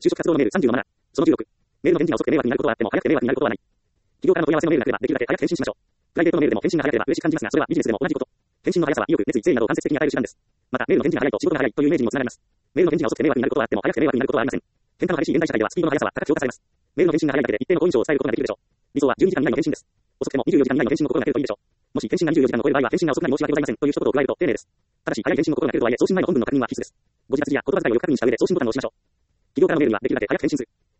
就職活動のメール30の7。その16。メールの返事が遅くて迷惑になることはあっても早くて迷惑になることはない。企業からの問い合わせのメールが来ればできるだけ早く返信しましょう。プライベートのメールでも返信が早ければ嬉しく感じますが、それはビジネスでも同じこと。返信の速さは意欲、熱意、誠意などを間接的に与える手段です。また、メールの返事が早いと仕事が早いというイメージにもつながります。メールの返事が遅くて迷惑になることはあっても早くて迷惑になることはありません。変化の激しい現代社会ではスピードの速さは高く評価されます。メールの返信が早いだけで一定の好印象を伝えることができるでしょう。理想は12時間以内の返信です。遅くても24時間以内の返信の心がけるといいでしょう。もし返信が24時間を超える場合は返信が遅くなり申し訳ございませんという一言を加えると丁寧です。ただし、早い返信の心がけるとはいえ、送信前の本文の確認は必須です。ご自宅や言葉遣いをよく確認した上で送信ボタンを押しましょう。企業からのメールにはできるだけ早く返信する。